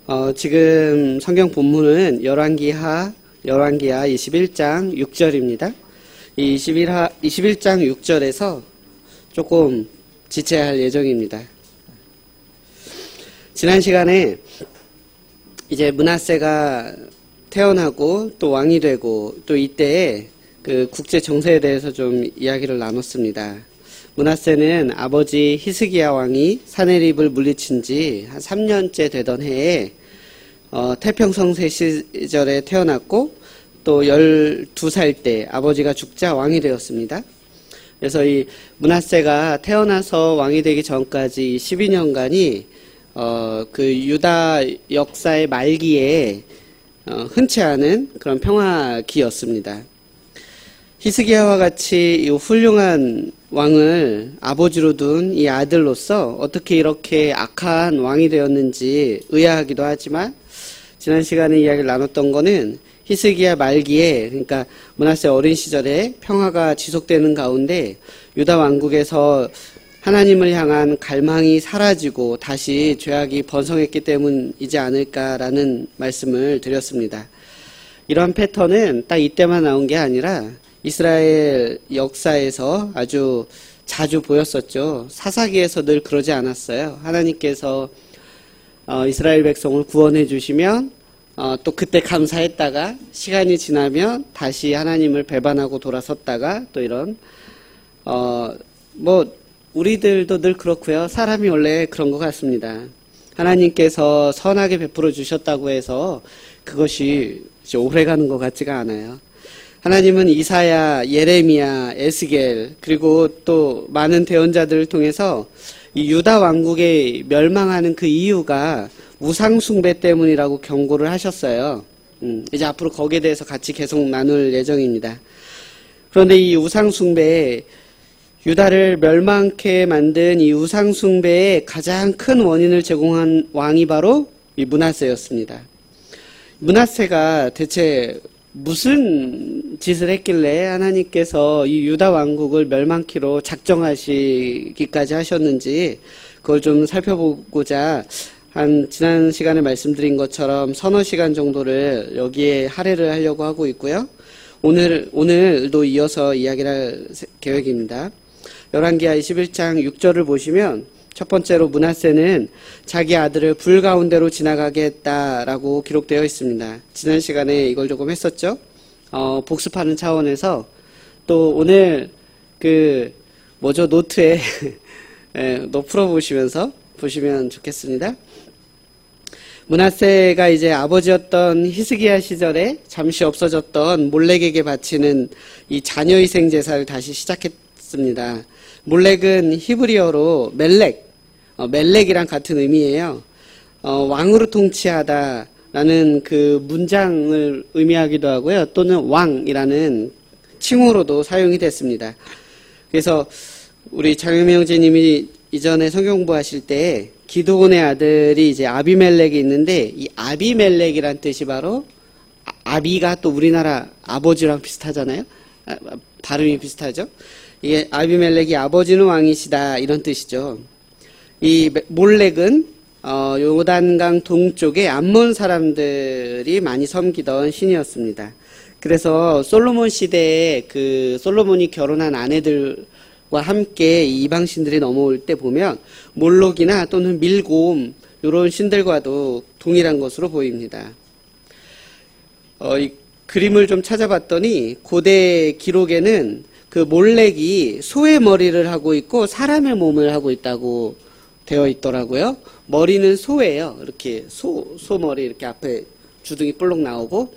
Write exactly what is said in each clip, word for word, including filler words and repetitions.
어, 지금 성경 본문은 열왕기하, 열왕기하 이십일 장 육 절입니다. 이 이십일 하, 이십일 장 육 절에서 조금 지체할 예정입니다. 지난 시간에 이제 므낫세가 태어나고 또 왕이 되고 또 이때의 그 국제 정세에 대해서 좀 이야기를 나눴습니다. 므낫세는 아버지 히스기야 왕이 사내립을 물리친 지 한 삼 년째 되던 해에 어, 태평성세 시절에 태어났고 또 열두 살 때 아버지가 죽자 왕이 되었습니다. 그래서 이 므낫세가 태어나서 왕이 되기 전까지 십이 년간이 어, 그 유다 역사의 말기에 어, 흔치 않은 그런 평화기였습니다. 히스기야와 같이 이 훌륭한 왕을 아버지로 둔 이 아들로서 어떻게 이렇게 악한 왕이 되었는지 의아하기도 하지만 지난 시간에 이야기를 나눴던 거는 히스기야 말기에, 그러니까 므낫세 어린 시절에 평화가 지속되는 가운데 유다 왕국에서 하나님을 향한 갈망이 사라지고 다시 죄악이 번성했기 때문이지 않을까라는 말씀을 드렸습니다. 이런 패턴은 딱 이때만 나온 게 아니라 이스라엘 역사에서 아주 자주 보였었죠. 사사기에서 늘 그러지 않았어요. 하나님께서 어, 이스라엘 백성을 구원해 주시면 어, 또 그때 감사했다가 시간이 지나면 다시 하나님을 배반하고 돌아섰다가 또 이런 어, 뭐 우리들도 늘 그렇고요. 사람이 원래 그런 것 같습니다. 하나님께서 선하게 베풀어 주셨다고 해서 그것이 오래가는 것 같지가 않아요. 하나님은 이사야, 예레미야, 에스겔 그리고 또 많은 대언자들을 통해서 이 유다 왕국의 멸망하는 그 이유가 우상 숭배 때문이라고 경고를 하셨어요. 음, 이제 앞으로 거기에 대해서 같이 계속 나눌 예정입니다. 그런데 이 우상 숭배, 유다를 멸망케 만든 이 우상 숭배의 가장 큰 원인을 제공한 왕이 바로 이 므낫세였습니다. 므낫세가 대체 무슨 짓을 했길래 하나님께서 이 유다 왕국을 멸망키로 작정하시기까지 하셨는지 그걸 좀 살펴보고자 한 지난 시간에 말씀드린 것처럼 서너 시간 정도를 여기에 할애를 하려고 하고 있고요. 오늘, 오늘도 이어서 이야기를 할 계획입니다. 열왕기하 이십일 장 육 절을 보시면 첫 번째로 므낫세는 자기 아들을 불 가운데로 지나가게 했다라고 기록되어 있습니다. 지난 시간에 이걸 조금 했었죠. 어, 복습하는 차원에서 또 오늘 그 뭐죠 노트에 예, 너 풀어보시면서 보시면 좋겠습니다. 므낫세가 이제 아버지였던 히스기야 시절에 잠시 없어졌던 몰렉에게 바치는 이 자녀희생 제사를 다시 시작했습니다. 몰렉은 히브리어로 멜렉, 어, 멜렉이랑 같은 의미예요. 어, 왕으로 통치하다라는 그 문장을 의미하기도 하고요. 또는 왕이라는 칭호로도 사용이 됐습니다. 그래서 우리 장유미 형제님이 이전에 성경 공부하실 때 기드온의 아들이 이제 아비멜렉이 있는데 이 아비멜렉이란 뜻이 바로 아비가 또 우리나라 아버지랑 비슷하잖아요. 아, 발음이 비슷하죠. 이게 아비멜렉이 아버지는 왕이시다 이런 뜻이죠. 이 몰렉은 어, 요단강 동쪽에 암몬 사람들이 많이 섬기던 신이었습니다. 그래서 솔로몬 시대에 그 솔로몬이 결혼한 아내들과 함께 이 이방 신들이 넘어올 때 보면 몰록이나 또는 밀곰 이런 신들과도 동일한 것으로 보입니다. 어, 이 그림을 좀 찾아봤더니 고대 기록에는 그 몰렉이 소의 머리를 하고 있고 사람의 몸을 하고 있다고 되어 있더라고요. 머리는 소예요. 이렇게 소, 소 머리 이렇게 앞에 주둥이 볼록 나오고,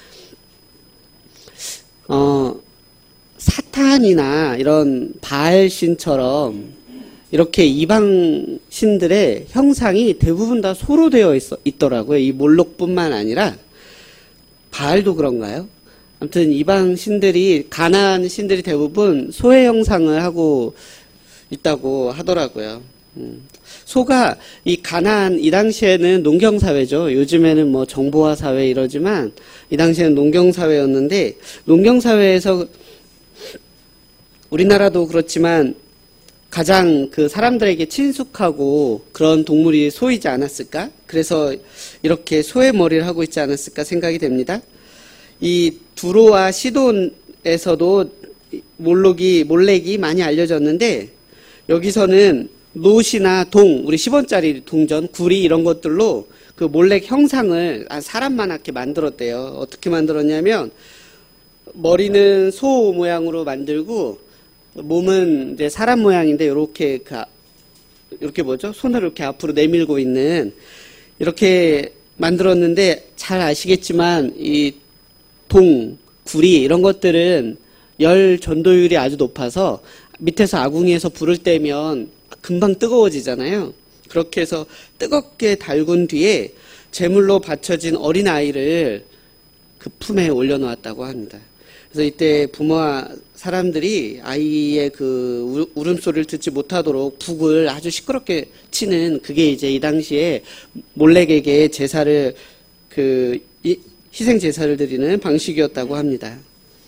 어, 사탄이나 이런 바알 신처럼 이렇게 이방 신들의 형상이 대부분 다 소로 되어 있, 있더라고요. 이 몰록뿐만 아니라 바알도 그런가요? 아무튼 이방 신들이 가나안 신들이 대부분 소의 형상을 하고 있다고 하더라고요. 음. 소가 이 가나안 이 당시에는 농경 사회죠. 요즘에는 뭐 정보화 사회 이러지만 이 당시에는 농경 사회였는데 농경 사회에서 우리나라도 그렇지만 가장 그 사람들에게 친숙하고 그런 동물이 소이지 않았을까? 그래서 이렇게 소의 머리를 하고 있지 않았을까 생각이 됩니다. 이 두로와 시돈에서도 몰록이, 몰렉이 많이 알려졌는데 여기서는 노시나 동, 우리 십 원짜리 동전, 구리 이런 것들로 그 몰렉 형상을 사람만하게 만들었대요. 어떻게 만들었냐면 머리는 소 모양으로 만들고 몸은 이제 사람 모양인데 이렇게 그 이렇게 뭐죠? 손을 이렇게 앞으로 내밀고 있는 이렇게 만들었는데 잘 아시겠지만 이 동, 구리 이런 것들은 열 전도율이 아주 높아서 밑에서 아궁이에서 불을 떼면 금방 뜨거워지잖아요. 그렇게 해서 뜨겁게 달군 뒤에 제물로 바쳐진 어린아이를 그 품에 올려놓았다고 합니다. 그래서 이때 부모와 사람들이 아이의 그 울음소리를 듣지 못하도록 북을 아주 시끄럽게 치는 그게 이제 이 당시에 몰렉에게 제사를 그 희생 제사를 드리는 방식이었다고 합니다.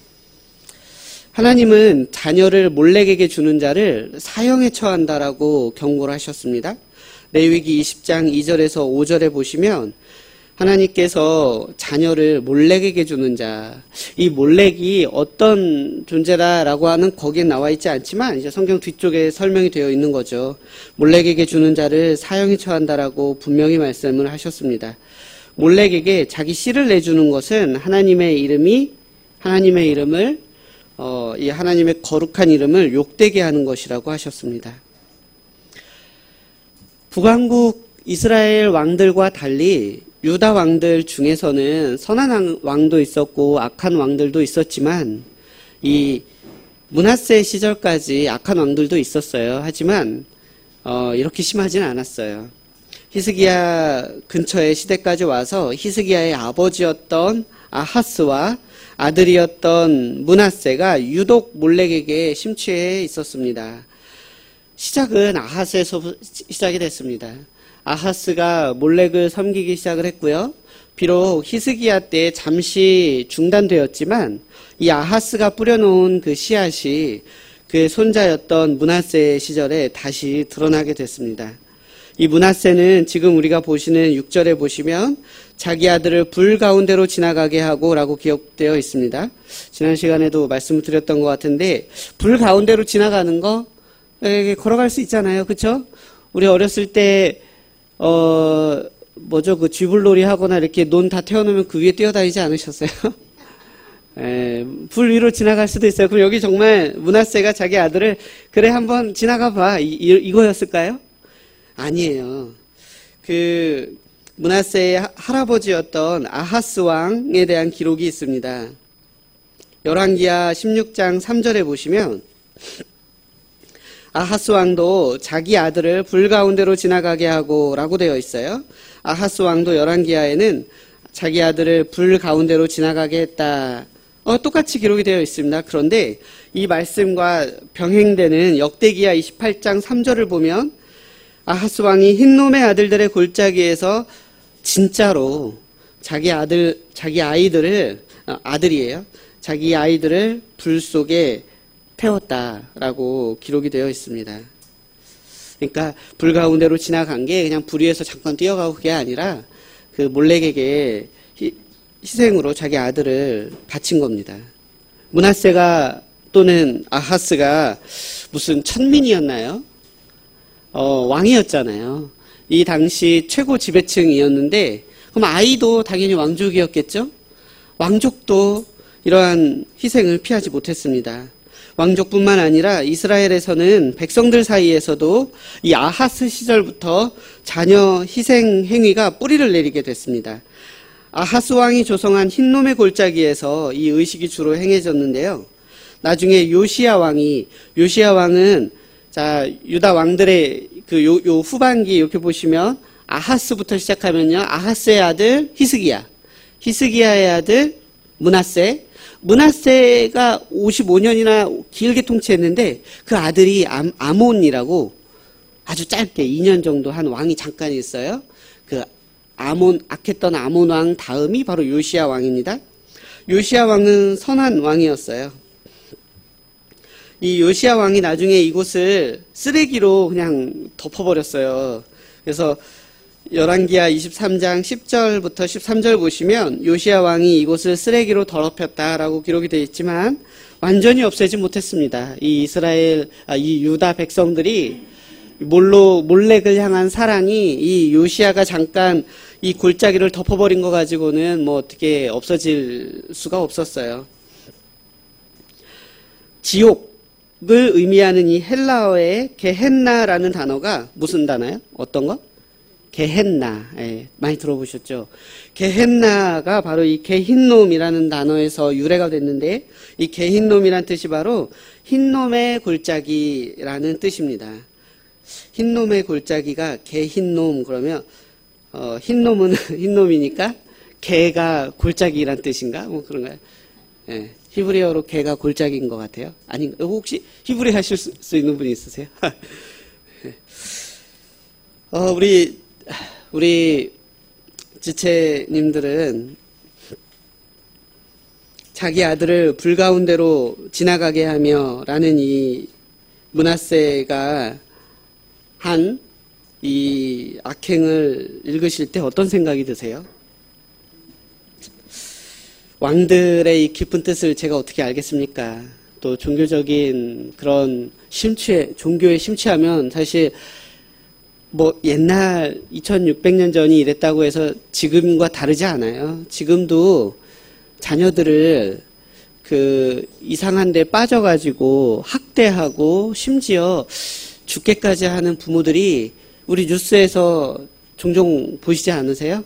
하나님은 자녀를 몰렉에게 주는 자를 사형에 처한다라고 경고를 하셨습니다. 레위기 이십 장 이 절에서 오 절에 보시면 하나님께서 자녀를 몰렉에게 주는 자, 이 몰렉이 어떤 존재다라고 하는 거기에 나와 있지 않지만 이제 성경 뒤쪽에 설명이 되어 있는 거죠. 몰렉에게 주는 자를 사형에 처한다라고 분명히 말씀을 하셨습니다. 몰렉에게 자기 씨를 내주는 것은 하나님의 이름이 하나님의 이름을 어, 이 하나님의 거룩한 이름을 욕되게 하는 것이라고 하셨습니다. 북왕국 이스라엘 왕들과 달리 유다 왕들 중에서는 선한 왕도 있었고 악한 왕들도 있었지만 이 므낫세 시절까지 악한 왕들도 있었어요. 하지만 어, 이렇게 심하진 않았어요. 히스기야 근처의 시대까지 와서 히스기야의 아버지였던 아하스와 아들이었던 므낫세가 유독 몰렉에게 심취해 있었습니다. 시작은 아하스에서 시작이 됐습니다. 아하스가 몰렉을 섬기기 시작을 했고요. 비록 히스기야 때 잠시 중단되었지만 이 아하스가 뿌려놓은 그 씨앗이 그의 손자였던 므낫세 시절에 다시 드러나게 됐습니다. 이 므낫세는 지금 우리가 보시는 육 절에 보시면 자기 아들을 불 가운데로 지나가게 하고 라고 기록되어 있습니다. 지난 시간에도 말씀을 드렸던 것 같은데 불 가운데로 지나가는 거 걸어갈 수 있잖아요. 그렇죠? 우리 어렸을 때 어 뭐죠? 그 쥐불놀이 하거나 이렇게 논 다 태워놓으면 그 위에 뛰어다니지 않으셨어요? 에, 불 위로 지나갈 수도 있어요. 그럼 여기 정말 므낫세가 자기 아들을 그래 한번 지나가 봐 이, 이, 이거였을까요? 아니에요. 그 므낫세의 할아버지였던 아하스 왕에 대한 기록이 있습니다. 열왕기하 십육 장 삼 절에 보시면 아하스 왕도 자기 아들을 불 가운데로 지나가게 하고 라고 되어 있어요. 아하스 왕도 열왕기하에는 자기 아들을 불 가운데로 지나가게 했다. 어, 똑같이 기록이 되어 있습니다. 그런데 이 말씀과 병행되는 역대기하 이십팔 장 삼 절을 보면 아하스 왕이 흰놈의 아들들의 골짜기에서 진짜로 자기 아들, 자기 아이들을, 아들이에요. 자기 아이들을 불 속에 태웠다라고 기록이 되어 있습니다. 그러니까 불 가운데로 지나간 게 그냥 불 위에서 잠깐 뛰어가고 그게 아니라 그 몰렉에게 희, 희생으로 자기 아들을 바친 겁니다. 므낫세가 또는 아하스가 무슨 천민이었나요? 어, 왕이었잖아요. 이 당시 최고 지배층이었는데 그럼 아이도 당연히 왕족이었겠죠? 왕족도 이러한 희생을 피하지 못했습니다. 왕족뿐만 아니라 이스라엘에서는 백성들 사이에서도 이 아하스 시절부터 자녀 희생 행위가 뿌리를 내리게 됐습니다. 아하스 왕이 조성한 흰놈의 골짜기에서 이 의식이 주로 행해졌는데요. 나중에 요시야 왕이, 요시야 왕은 자, 유다 왕들의 그 요, 요 후반기 이렇게 보시면 아하스부터 시작하면요. 아하스의 아들 히스기야, 히스기야의 아들 므낫세, 므낫세가 오십오 년이나 길게 통치했는데 그 아들이 암, 아몬이라고 아주 짧게 이 년 정도 한 왕이 잠깐 있어요. 그 아몬, 악했던 아몬 왕 다음이 바로 요시야 왕입니다. 요시야 왕은 선한 왕이었어요. 이 요시야 왕이 나중에 이곳을 쓰레기로 그냥 덮어버렸어요. 그래서 열왕기하 이십삼 장 십 절부터 십삼 절 보시면 요시야 왕이 이곳을 쓰레기로 더럽혔다라고 기록이 되어 있지만 완전히 없애지 못했습니다. 이 이스라엘, 아, 이 유다 백성들이 몰로, 몰렉을 향한 사랑이 이 요시야가 잠깐 이 골짜기를 덮어버린 거 가지고는 뭐 어떻게 없어질 수가 없었어요. 지옥을 의미하는 이 헬라어의 게헨나라는 단어가 무슨 단어예요? 어떤 거? 게헨나. 예, 많이 들어보셨죠? 게헨나가 바로 이 게힌놈이라는 단어에서 유래가 됐는데 이 게힌놈이란 뜻이 바로 흰놈의 골짜기라는 뜻입니다. 흰놈의 골짜기가 게흰놈 그러면 어, 흰놈은 흰놈이니까 개가 골짜기란 뜻인가? 뭐 그런가요? 예, 히브리어로 개가 골짜기인 것 같아요. 아니 혹시 히브리 하실 수, 수 있는 분이 있으세요? 어, 우리 우리 지체님들은 자기 아들을 불 가운데로 지나가게 하며 라는 이 므낫세가 한 이 악행을 읽으실 때 어떤 생각이 드세요? 왕들의 이 깊은 뜻을 제가 어떻게 알겠습니까? 또 종교적인 그런 심취, 종교에 심취하면 사실 뭐 옛날 이천육백 년 전이 이랬다고 해서 지금과 다르지 않아요. 지금도 자녀들을 그 이상한 데 빠져가지고 학대하고 심지어 죽게까지 하는 부모들이 우리 뉴스에서 종종 보시지 않으세요?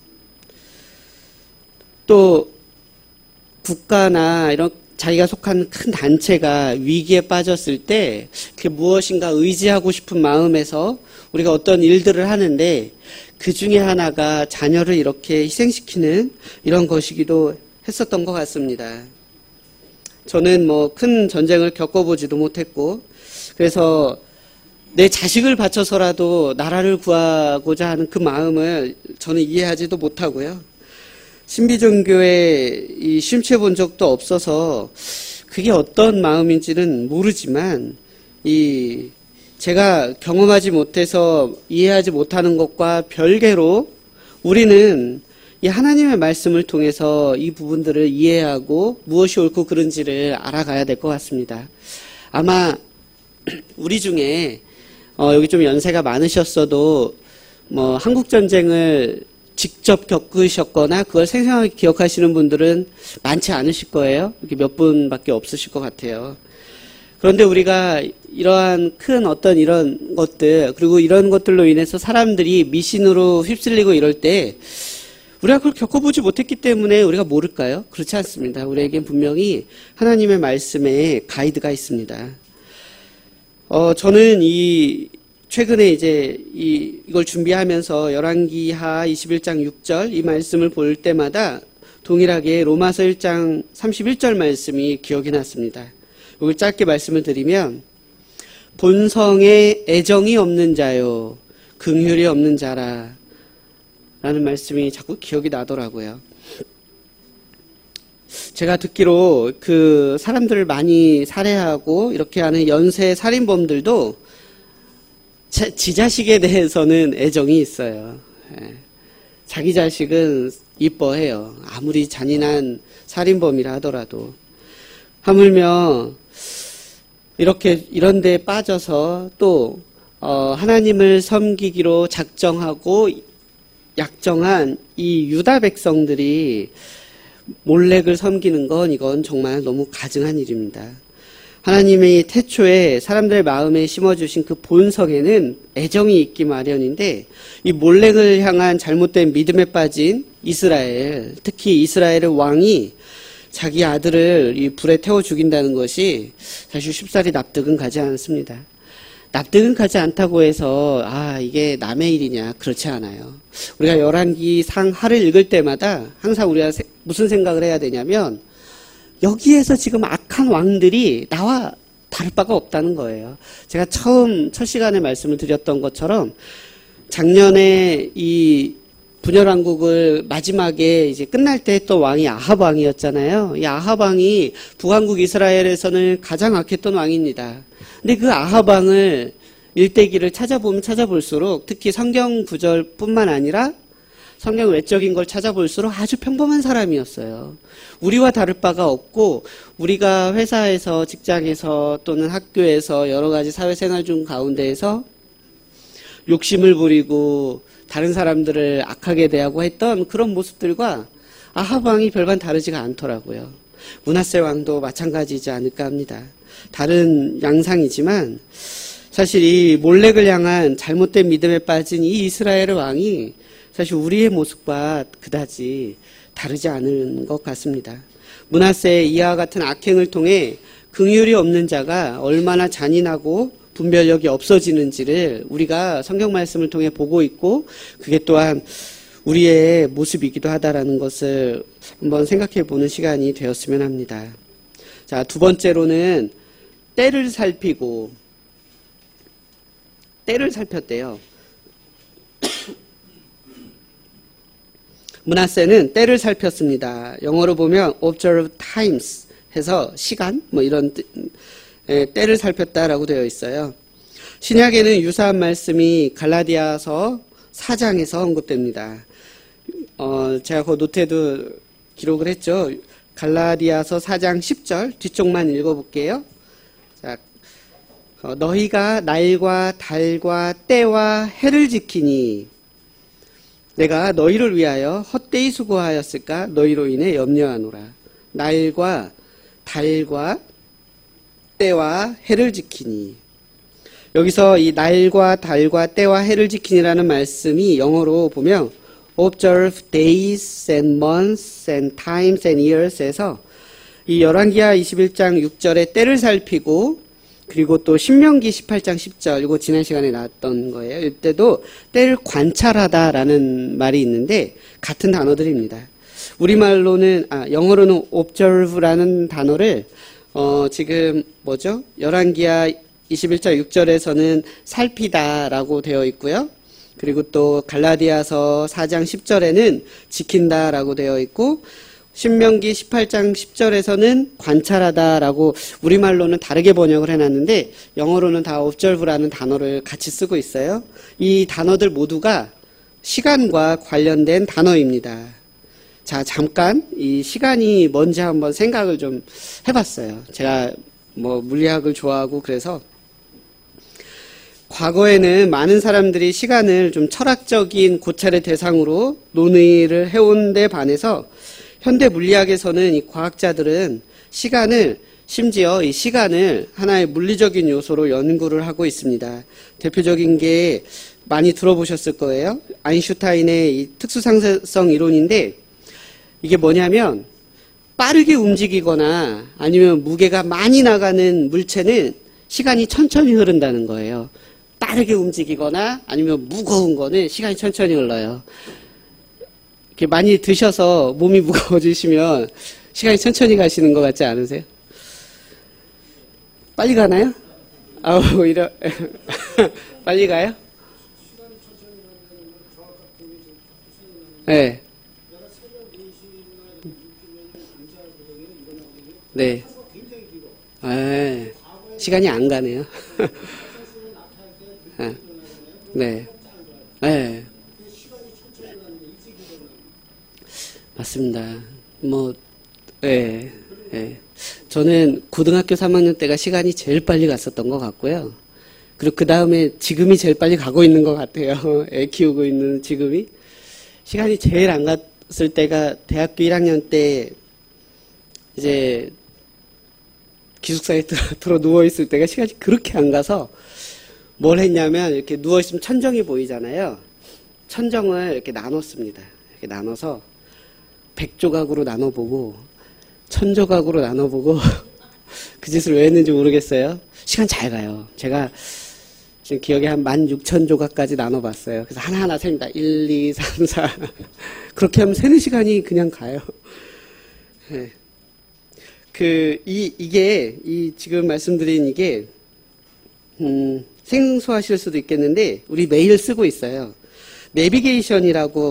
또 국가나 이런 자기가 속한 큰 단체가 위기에 빠졌을 때 그 무엇인가 의지하고 싶은 마음에서 우리가 어떤 일들을 하는데 그 중에 하나가 자녀를 이렇게 희생시키는 이런 것이기도 했었던 것 같습니다. 저는 뭐 큰 전쟁을 겪어보지도 못했고 그래서 내 자식을 바쳐서라도 나라를 구하고자 하는 그 마음을 저는 이해하지도 못하고요. 신비종교에 이 심취해 본 적도 없어서 그게 어떤 마음인지는 모르지만 이 제가 경험하지 못해서 이해하지 못하는 것과 별개로 우리는 이 하나님의 말씀을 통해서 이 부분들을 이해하고 무엇이 옳고 그른지를 알아가야 될 것 같습니다. 아마 우리 중에 어, 여기 좀 연세가 많으셨어도 뭐 한국 전쟁을 직접 겪으셨거나 그걸 생생하게 기억하시는 분들은 많지 않으실 거예요. 이렇게 몇 분밖에 없으실 것 같아요. 그런데 우리가 이러한 큰 어떤 이런 것들 그리고 이런 것들로 인해서 사람들이 미신으로 휩쓸리고 이럴 때 우리가 그걸 겪어보지 못했기 때문에 우리가 모를까요? 그렇지 않습니다. 우리에겐 분명히 하나님의 말씀에 가이드가 있습니다. 어, 저는 이, 최근에 이제 이, 이걸 준비하면서 열왕기하 이십일 장 육 절 이 말씀을 볼 때마다 동일하게 로마서 일 장 삼십일 절 말씀이 기억이 났습니다. 이걸 짧게 말씀을 드리면, 본성에 애정이 없는 자요, 긍휼이 없는 자라. 라는 말씀이 자꾸 기억이 나더라고요. 제가 듣기로 그 사람들을 많이 살해하고 이렇게 하는 연쇄 살인범들도 지 자식에 대해서는 애정이 있어요. 자기 자식은 이뻐해요. 아무리 잔인한 살인범이라 하더라도. 하물며 이렇게 이런 데 빠져서 또 어, 하나님을 섬기기로 작정하고 약정한 이 유다 백성들이 몰렉을 섬기는 건 이건 정말 너무 가증한 일입니다. 하나님의 태초에 사람들의 마음에 심어주신 그 본성에는 애정이 있기 마련인데 이 몰렉을 향한 잘못된 믿음에 빠진 이스라엘, 특히 이스라엘의 왕이 자기 아들을 이 불에 태워 죽인다는 것이 사실 쉽사리 납득은 가지 않습니다. 납득은 가지 않다고 해서 아 이게 남의 일이냐, 그렇지 않아요. 우리가 열왕기상 하를 읽을 때마다 항상 우리가 세, 무슨 생각을 해야 되냐면 여기에서 지금 악한 왕들이 나와 다를 바가 없다는 거예요. 제가 처음 첫 시간에 말씀을 드렸던 것처럼 작년에 이 분열 왕국을 마지막에 이제 끝날 때 했던 왕이 아합 왕이었잖아요. 이 아합 왕이 북왕국 이스라엘에서는 가장 악했던 왕입니다. 근데 그 아합 왕을 일대기를 찾아보면 찾아볼수록 특히 성경 구절뿐만 아니라 성경 외적인 걸 찾아볼수록 아주 평범한 사람이었어요. 우리와 다를 바가 없고 우리가 회사에서 직장에서 또는 학교에서 여러 가지 사회생활 중 가운데에서 욕심을 부리고 다른 사람들을 악하게 대하고 했던 그런 모습들과 아합 왕이 별반 다르지가 않더라고요. 므낫세 왕도 마찬가지이지 않을까 합니다. 다른 양상이지만 사실 이 몰렉을 향한 잘못된 믿음에 빠진 이 이스라엘 왕이 사실 우리의 모습과 그다지 다르지 않은 것 같습니다. 므낫세의 이와 같은 악행을 통해 긍휼이 없는 자가 얼마나 잔인하고 분별력이 없어지는지를 우리가 성경 말씀을 통해 보고 있고 그게 또한 우리의 모습이기도 하다라는 것을 한번 생각해 보는 시간이 되었으면 합니다. 자, 두 번째로는 때를 살피고 때를 살폈대요. 므낫세는 때를 살폈습니다. 영어로 보면 observe times 해서 시간 뭐 이런 뜻, 에, 때를 살폈다라고 되어 있어요. 신약에는 유사한 말씀이 갈라디아서 사 장에서 언급됩니다. 어, 제가 그 노트에도 기록을 했죠. 갈라디아서 사 장 십 절 뒤쪽만 읽어볼게요. 자, 어, 너희가 날과 달과 때와 해를 지키니 내가 너희를 위하여 헛되이 수고하였을까 너희로 인해 염려하노라. 날과 달과 때와 해를 지키니 여기서 이 날과 달과 때와 해를 지키니라는 말씀이 영어로 보면 observe days and months and times and years에서 이 열왕기하 이십일 장 육 절에 때를 살피고 그리고 또 신명기 십팔 장 십 절 이거 지난 시간에 나왔던 거예요. 이때도 때를 관찰하다라는 말이 있는데 같은 단어들입니다. 우리말로는 아 영어로는 observe라는 단어를 어 지금 뭐죠? 열왕기하 이십일 장 육 절에서는 살피다라고 되어 있고요. 그리고 또 갈라디아서 사 장 십 절에는 지킨다라고 되어 있고 신명기 십팔 장 십 절에서는 관찰하다라고 우리말로는 다르게 번역을 해놨는데 영어로는 다 observe라는 단어를 같이 쓰고 있어요. 이 단어들 모두가 시간과 관련된 단어입니다. 자, 잠깐 이 시간이 뭔지 한번 생각을 좀 해봤어요. 제가 뭐 물리학을 좋아하고 그래서 과거에는 많은 사람들이 시간을 좀 철학적인 고찰의 대상으로 논의를 해온 데 반해서 현대 물리학에서는 이 과학자들은 시간을 심지어 이 시간을 하나의 물리적인 요소로 연구를 하고 있습니다. 대표적인 게 많이 들어보셨을 거예요. 아인슈타인의 이 특수상대성 이론인데 이게 뭐냐면 빠르게 움직이거나 아니면 무게가 많이 나가는 물체는 시간이 천천히 흐른다는 거예요. 빠르게 움직이거나 아니면 무거운 거는 시간이 천천히 흘러요. 이렇게 많이 드셔서 몸이 무거워지시면 시간이 천천히 가시는 것 같지 않으세요? 빨리 가나요? 아우, 오히려 빨리 가요? 네. 네. 아, 시간이 안 가네요. 아, 네. 네. 맞습니다. 뭐, 예, 예. 저는 고등학교 삼 학년 때가 시간이 제일 빨리 갔었던 것 같고요. 그리고 그 다음에 지금이 제일 빨리 가고 있는 것 같아요. 애 키우고 있는 지금이. 시간이 제일 안 갔을 때가 대학교 일 학년 때 이제 기숙사에 들어, 들어 누워있을 때가 시간이 그렇게 안 가서 뭘 했냐면 이렇게 누워있으면 천정이 보이잖아요. 천정을 이렇게 나눴습니다. 이렇게 나눠서 백 조각으로 나눠보고 천 조각으로 나눠보고 그 짓을 왜 했는지 모르겠어요. 시간 잘 가요. 제가 지금 기억에 한 만 육천 조각까지 나눠봤어요. 그래서 하나하나 셉니다. 일, 이, 삼, 사 그렇게 하면 세는 시간이 그냥 가요. 네. 그, 이, 이게, 이 지금 말씀드린 이게 음, 생소하실 수도 있겠는데 우리 매일 쓰고 있어요. 내비게이션이라고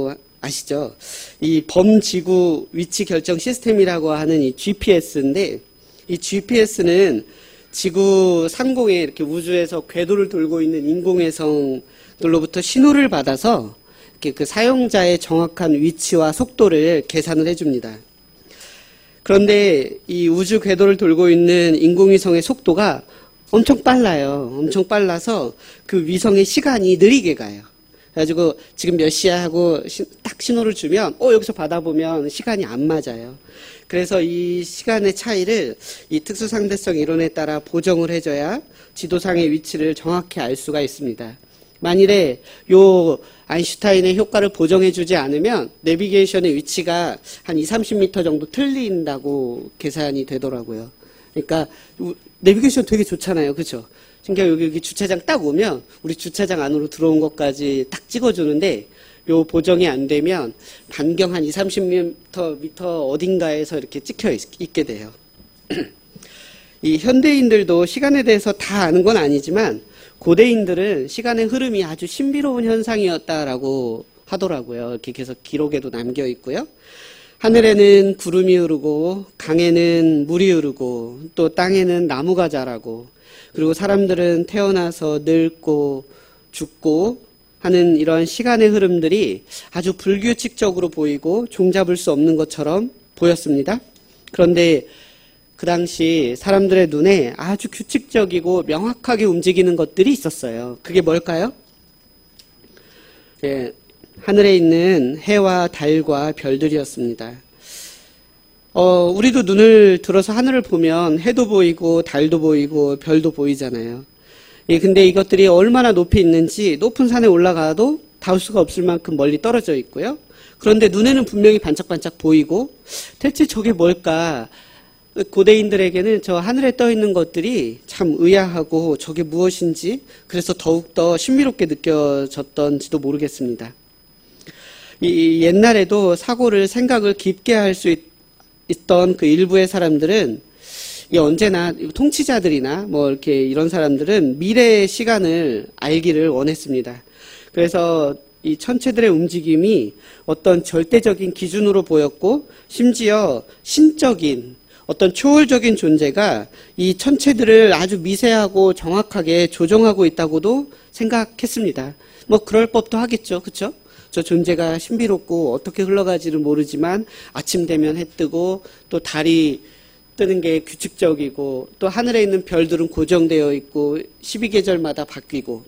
아시죠? 이 범지구 위치 결정 시스템이라고 하는 이 지피에스인데, 이 지피에스는 지구 상공에 이렇게 우주에서 궤도를 돌고 있는 인공위성들로부터 신호를 받아서 이렇게 그 사용자의 정확한 위치와 속도를 계산을 해줍니다. 그런데 이 우주 궤도를 돌고 있는 인공위성의 속도가 엄청 빨라요. 엄청 빨라서 그 위성의 시간이 느리게 가요. 그래가지고 지금 몇 시야 하고 시, 딱 신호를 주면 어 여기서 받아보면 시간이 안 맞아요. 그래서 이 시간의 차이를 이 특수상대성 이론에 따라 보정을 해줘야 지도상의 위치를 정확히 알 수가 있습니다. 만일에 요 아인슈타인의 효과를 보정해주지 않으면 내비게이션의 위치가 한 이삼십 미터 정도 틀린다고 계산이 되더라고요. 그러니까 내비게이션 되게 좋잖아요. 그렇죠? 그러니까 여기, 여기 주차장 딱 오면 우리 주차장 안으로 들어온 것까지 딱 찍어주는데 요 보정이 안 되면 반경 한 이삼십 미터 미터 어딘가에서 이렇게 찍혀 있, 있게 돼요. 이 현대인들도 시간에 대해서 다 아는 건 아니지만 고대인들은 시간의 흐름이 아주 신비로운 현상이었다라고 하더라고요. 이렇게 계속 기록에도 남겨 있고요. 하늘에는 구름이 흐르고 강에는 물이 흐르고 또 땅에는 나무가 자라고 그리고 사람들은 태어나서 늙고 죽고 하는 이런 시간의 흐름들이 아주 불규칙적으로 보이고 종잡을 수 없는 것처럼 보였습니다. 그런데 그 당시 사람들의 눈에 아주 규칙적이고 명확하게 움직이는 것들이 있었어요. 그게 뭘까요? 예, 하늘에 있는 해와 달과 별들이었습니다. 어, 우리도 눈을 들어서 하늘을 보면 해도 보이고 달도 보이고 별도 보이잖아요. 예, 근데 이것들이 얼마나 높이 있는지 높은 산에 올라가도 닿을 수가 없을 만큼 멀리 떨어져 있고요. 그런데 눈에는 분명히 반짝반짝 보이고 대체 저게 뭘까? 고대인들에게는 저 하늘에 떠 있는 것들이 참 의아하고 저게 무엇인지 그래서 더욱더 신비롭게 느껴졌던지도 모르겠습니다. 이 옛날에도 사고를 생각을 깊게 할 수 있던 그 일부의 사람들은 이 언제나 통치자들이나 뭐 이렇게 이런 사람들은 미래의 시간을 알기를 원했습니다. 그래서 이 천체들의 움직임이 어떤 절대적인 기준으로 보였고 심지어 신적인 어떤 초월적인 존재가 이 천체들을 아주 미세하고 정확하게 조종하고 있다고도 생각했습니다. 뭐 그럴 법도 하겠죠. 그렇죠? 저 존재가 신비롭고 어떻게 흘러가지를 모르지만 아침 되면 해 뜨고 또 달이 뜨는 게 규칙적이고 또 하늘에 있는 별들은 고정되어 있고 십이 계절마다 바뀌고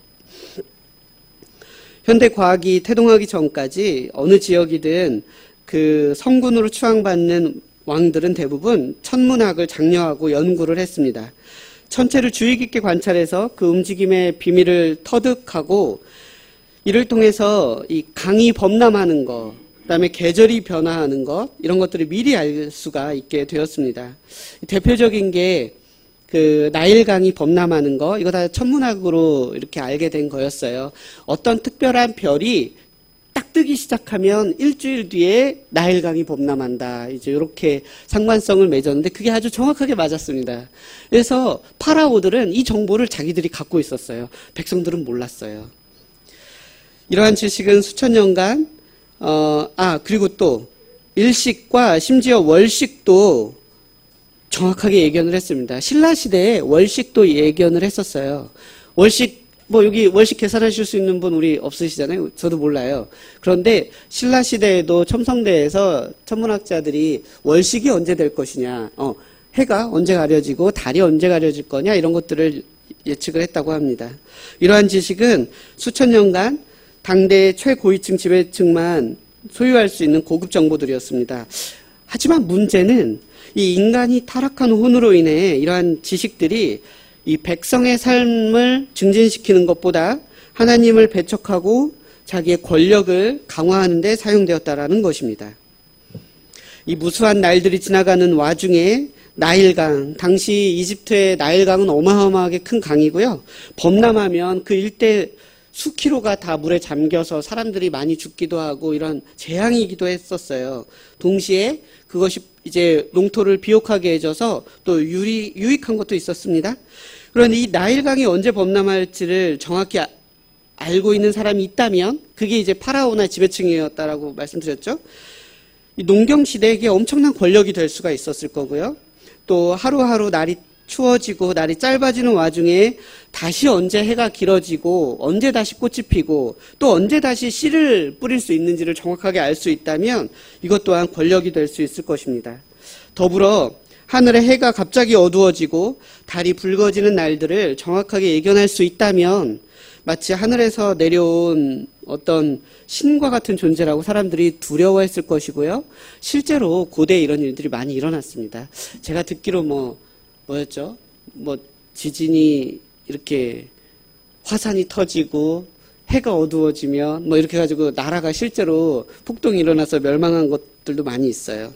현대 과학이 태동하기 전까지 어느 지역이든 그 성군으로 추앙받는 왕들은 대부분 천문학을 장려하고 연구를 했습니다. 천체를 주의 깊게 관찰해서 그 움직임의 비밀을 터득하고 이를 통해서 이 강이 범람하는 것, 그다음에 계절이 변화하는 것 이런 것들을 미리 알 수가 있게 되었습니다. 대표적인 게 그 나일강이 범람하는 거 이거 다 천문학으로 이렇게 알게 된 거였어요. 어떤 특별한 별이 딱 뜨기 시작하면 일주일 뒤에 나일강이 범람한다. 이제 이렇게 상관성을 맺었는데 그게 아주 정확하게 맞았습니다. 그래서 파라오들은 이 정보를 자기들이 갖고 있었어요. 백성들은 몰랐어요. 이러한 지식은 수천 년간 어, 아 그리고 또 일식과 심지어 월식도 정확하게 예견을 했습니다. 신라 시대에 월식도 예견을 했었어요. 월식 뭐 여기 월식 계산하실 수 있는 분 우리 없으시잖아요. 저도 몰라요. 그런데 신라 시대에도 첨성대에서 천문학자들이 월식이 언제 될 것이냐, 어, 해가 언제 가려지고 달이 언제 가려질 거냐 이런 것들을 예측을 했다고 합니다. 이러한 지식은 수천 년간 당대 최고위층 지배층만 소유할 수 있는 고급 정보들이었습니다. 하지만 문제는 이 인간이 타락한 혼으로 인해 이러한 지식들이 이 백성의 삶을 증진시키는 것보다 하나님을 배척하고 자기의 권력을 강화하는 데 사용되었다라는 것입니다. 이 무수한 날들이 지나가는 와중에 나일강, 당시 이집트의 나일강은 어마어마하게 큰 강이고요. 범람하면 그 일대 수키로가 다 물에 잠겨서 사람들이 많이 죽기도 하고 이런 재앙이기도 했었어요. 동시에 그것이 이제 농토를 비옥하게 해줘서 또 유리, 유익한 것도 있었습니다. 그런데 이 나일강이 언제 범람할지를 정확히 알고 있는 사람이 있다면 그게 이제 파라오나 지배층이었다라고 말씀드렸죠. 이 농경 시대에 엄청난 권력이 될 수가 있었을 거고요. 또 하루하루 날이 추워지고 날이 짧아지는 와중에 다시 언제 해가 길어지고 언제 다시 꽃이 피고 또 언제 다시 씨를 뿌릴 수 있는지를 정확하게 알 수 있다면 이것 또한 권력이 될 수 있을 것입니다. 더불어 하늘의 해가 갑자기 어두워지고 달이 붉어지는 날들을 정확하게 예견할 수 있다면 마치 하늘에서 내려온 어떤 신과 같은 존재라고 사람들이 두려워했을 것이고요. 실제로 고대에 이런 일들이 많이 일어났습니다. 제가 듣기로 뭐 뭐였죠? 뭐 지진이 이렇게 화산이 터지고 해가 어두워지면 뭐 이렇게 가지고 나라가 실제로 폭동이 일어나서 멸망한 것들도 많이 있어요.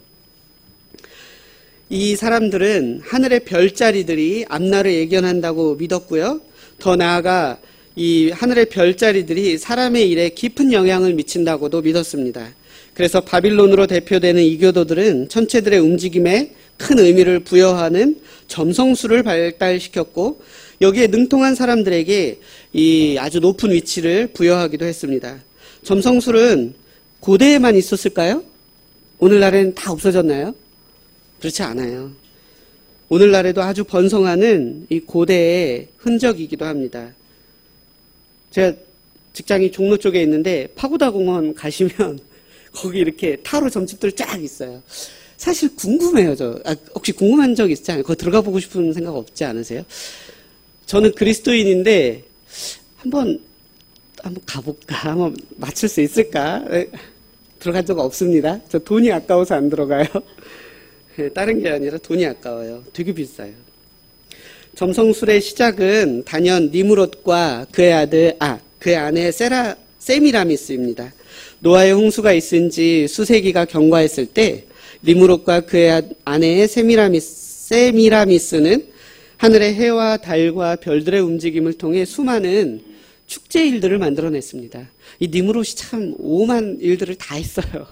이 사람들은 하늘의 별자리들이 앞날을 예견한다고 믿었고요. 더 나아가 이 하늘의 별자리들이 사람의 일에 깊은 영향을 미친다고도 믿었습니다. 그래서 바빌론으로 대표되는 이교도들은 천체들의 움직임에 큰 의미를 부여하는 점성술을 발달시켰고 여기에 능통한 사람들에게 이 아주 높은 위치를 부여하기도 했습니다. 점성술은 고대에만 있었을까요? 오늘날엔 다 없어졌나요? 그렇지 않아요. 오늘날에도 아주 번성하는 이 고대의 흔적이기도 합니다. 제가 직장이 종로 쪽에 있는데 파고다 공원 가시면 거기 이렇게 타로 점집들 쫙 있어요. 사실 궁금해요. 저 아, 혹시 궁금한 적 있지 않아요? 거기 들어가 보고 싶은 생각 없지 않으세요? 저는 그리스도인인데 한번 한번 가볼까? 한번 맞출 수 있을까? 들어간 적 없습니다. 저 돈이 아까워서 안 들어가요. 다른 게 아니라 돈이 아까워요. 되게 비싸요. 점성술의 시작은 단연 니무롯과 그의 아들, 아, 그의 아내 세라, 세미라미스입니다. 노아의 홍수가 있은 지 수세기가 경과했을 때 니무롯과 그의 아내의 세미라미스, 세미라미스는 하늘의 해와 달과 별들의 움직임을 통해 수많은 축제 일들을 만들어냈습니다. 이 니무롯이 참 오만 일들을 다 했어요.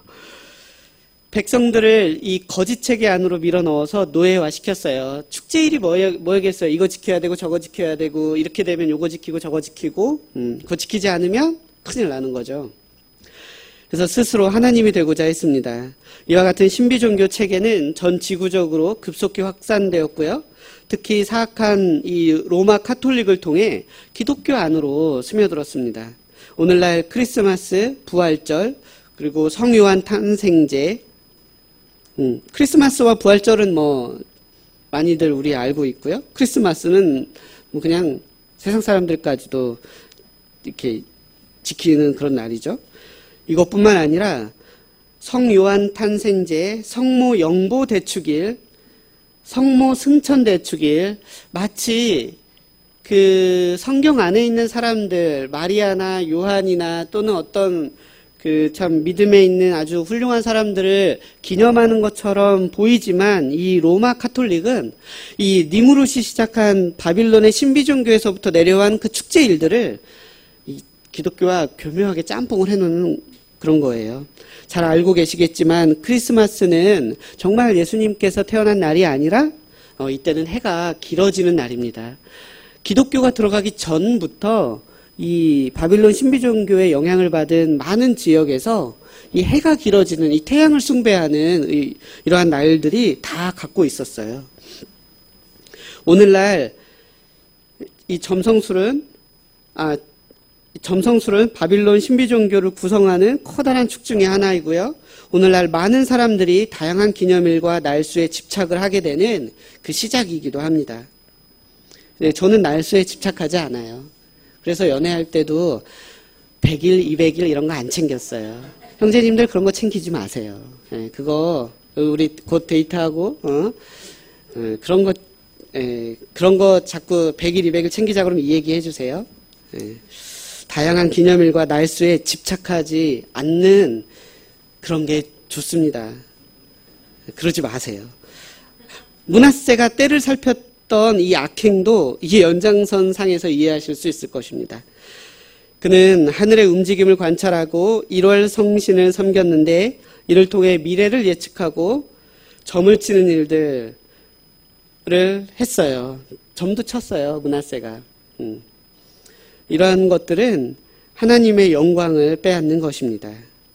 백성들을 이 거짓 체계 안으로 밀어넣어서 노예화 시켰어요. 축제일이 뭐야, 뭐겠어요? 이거 지켜야 되고 저거 지켜야 되고 이렇게 되면 요거 지키고 저거 지키고 음, 그거 지키지 않으면 큰일 나는 거죠. 그래서 스스로 하나님이 되고자 했습니다. 이와 같은 신비 종교 체계는 전 지구적으로 급속히 확산되었고요. 특히 사악한 이 로마 카톨릭을 통해 기독교 안으로 스며들었습니다. 오늘날 크리스마스, 부활절, 그리고 성요한 탄생제, 음, 크리스마스와 부활절은 뭐 많이들 우리 알고 있고요. 크리스마스는 뭐 그냥 세상 사람들까지도 이렇게 지키는 그런 날이죠. 이것뿐만 아니라 성요한 탄생제, 성모 영보 대축일, 성모 승천 대축일, 마치 그 성경 안에 있는 사람들, 마리아나 요한이나 또는 어떤 그 참 믿음에 있는 아주 훌륭한 사람들을 기념하는 것처럼 보이지만 이 로마 카톨릭은 이 니무롯이 시작한 바빌론의 신비 종교에서부터 내려온 그 축제 일들을 이 기독교와 교묘하게 짬뽕을 해놓는 그런 거예요. 잘 알고 계시겠지만 크리스마스는 정말 예수님께서 태어난 날이 아니라 어, 이때는 해가 길어지는 날입니다. 기독교가 들어가기 전부터 이 바빌론 신비 종교의 영향을 받은 많은 지역에서 이 해가 길어지는 이 태양을 숭배하는 이, 이러한 날들이 다 갖고 있었어요. 오늘날 이 점성술은 아 점성술은 바빌론 신비 종교를 구성하는 커다란 축 중의 하나이고요. 오늘날 많은 사람들이 다양한 기념일과 날수에 집착을 하게 되는 그 시작이기도 합니다. 네, 저는 날수에 집착하지 않아요. 그래서 연애할 때도 백 일, 이백 일 이런 거 안 챙겼어요. 형제님들 그런 거 챙기지 마세요. 네, 그거 우리 곧 데이트하고 어? 네, 그런 거 네, 그런 거 자꾸 백 일, 이백 일 챙기자 그러면 이 얘기 해주세요. 네, 다양한 기념일과 날수에 집착하지 않는 그런 게 좋습니다. 그러지 마세요. 므낫세가 때를 살폈던 이 악행도 이 연장선상에서 이해하실 수 있을 것입니다. 그는 하늘의 움직임을 관찰하고 일월 성신을 섬겼는데 이를 통해 미래를 예측하고 점을 치는 일들을 했어요. 점도 쳤어요. 므낫세가. 음. 이러한 것들은 하나님의 영광을 빼앗는 것입니다.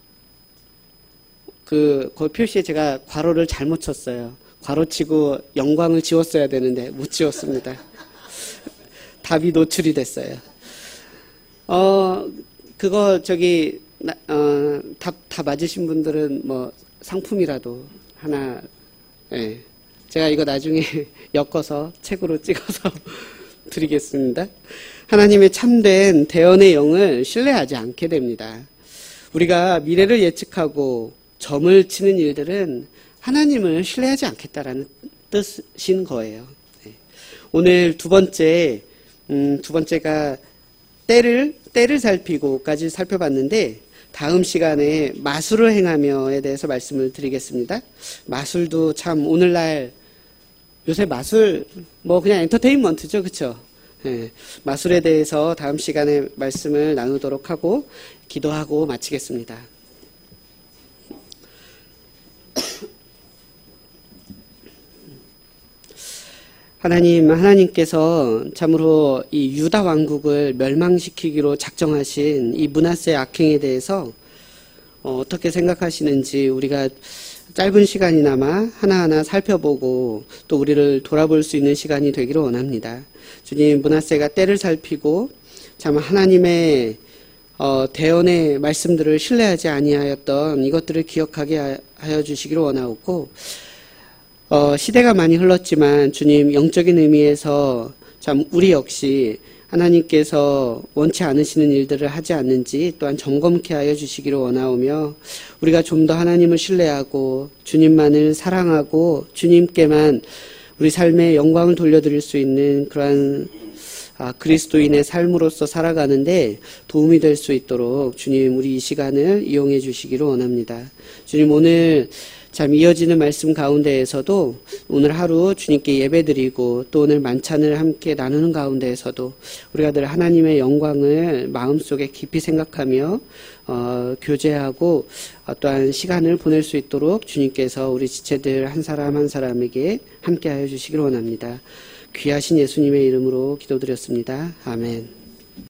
그, 그 표시에 제가 괄호를 잘못 쳤어요. 괄호 치고 영광을 지웠어야 되는데 못 지웠습니다. 답이 노출이 됐어요. 어, 그거 저기, 어, 답, 다 맞으신 분들은 뭐 상품이라도 하나, 예. 제가 이거 나중에 엮어서 책으로 찍어서 드리겠습니다. 하나님의 참된 대언의 영을 신뢰하지 않게 됩니다. 우리가 미래를 예측하고 점을 치는 일들은 하나님을 신뢰하지 않겠다라는 뜻인 거예요. 오늘 두 번째, 음, 두 번째가 때를, 때를 살피고까지 살펴봤는데, 다음 시간에 마술을 행하며에 대해서 말씀을 드리겠습니다. 마술도 참 오늘날 요새 마술 뭐 그냥 엔터테인먼트죠, 그렇죠? 네, 마술에 대해서 다음 시간에 말씀을 나누도록 하고 기도하고 마치겠습니다. 하나님, 하나님께서 참으로 이 유다 왕국을 멸망시키기로 작정하신 이 므낫세 악행에 대해서 어떻게 생각하시는지 우리가 짧은 시간이나마 하나하나 살펴보고 또 우리를 돌아볼 수 있는 시간이 되기를 원합니다. 주님, 므낫세가 때를 살피고 참 하나님의 어, 대언의 말씀들을 신뢰하지 아니하였던 이것들을 기억하게 하여 주시기를 원하옵고, 어, 시대가 많이 흘렀지만 주님, 영적인 의미에서 참 우리 역시 하나님께서 원치 않으시는 일들을 하지 않는지 또한 점검케 하여 주시기를 원하오며, 우리가 좀 더 하나님을 신뢰하고 주님만을 사랑하고 주님께만 우리 삶의 영광을 돌려드릴 수 있는 그러한 아, 그리스도인의 삶으로서 살아가는데 도움이 될 수 있도록 주님, 우리 이 시간을 이용해 주시기를 원합니다. 주님, 오늘 참 이어지는 말씀 가운데에서도 오늘 하루 주님께 예배드리고 또 오늘 만찬을 함께 나누는 가운데에서도 우리가 늘 하나님의 영광을 마음속에 깊이 생각하며 어, 교제하고 어떠한 시간을 보낼 수 있도록 주님께서 우리 지체들 한 사람 한 사람에게 함께하여 주시기를 원합니다. 귀하신 예수님의 이름으로 기도드렸습니다. 아멘.